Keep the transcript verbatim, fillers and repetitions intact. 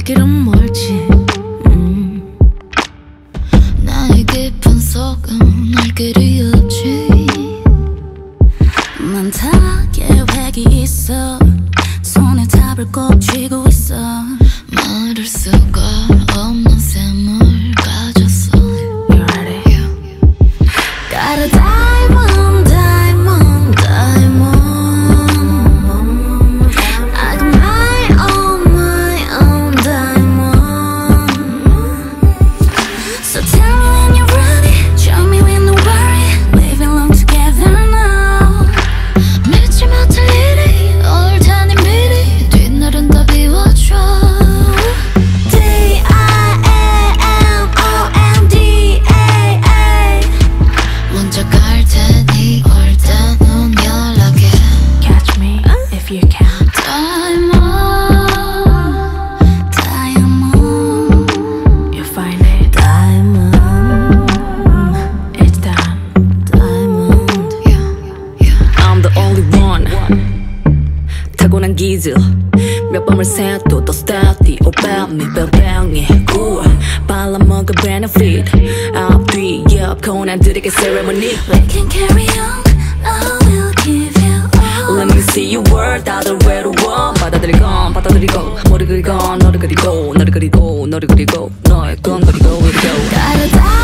길은 멀지. 음. 나의 깊은 속은 알 길이 없지. 많다 계획이 있어. 손에 답을 꼭 쥐고 있어. 말할 수가 없는 샘을 가졌어. You ready? Yeah. Got a diamond, diamond, diamond. I got my own, my own diamond. So tell me when you're ready. Show me when to worry. Live along together now. 믿지 못할 일이 옳다니 미리 뒷날은 다 비워줘. D I A M O N D A A. 먼저 갈 테니 올 때는 연락해. Catch me if you can. Diamond, diamond. You find it. Diamond. It's done. Diamond. Yeah, yeah. I'm the only one. 타고난 기질 몇 밤을 새도 더 steady. Oh about me, 뺑뺑이 구 발라먹은 benefit. 앞뒤 옆 고난들에게 ceremony. We can carry on. I will give you all. Let me see your word. 다들 외로워. 받아들이건 받아들이고 모르 그리건 너를 그리고 너를 그리고 너를 그리고 너의 건 그리고 이리고. Gotta die.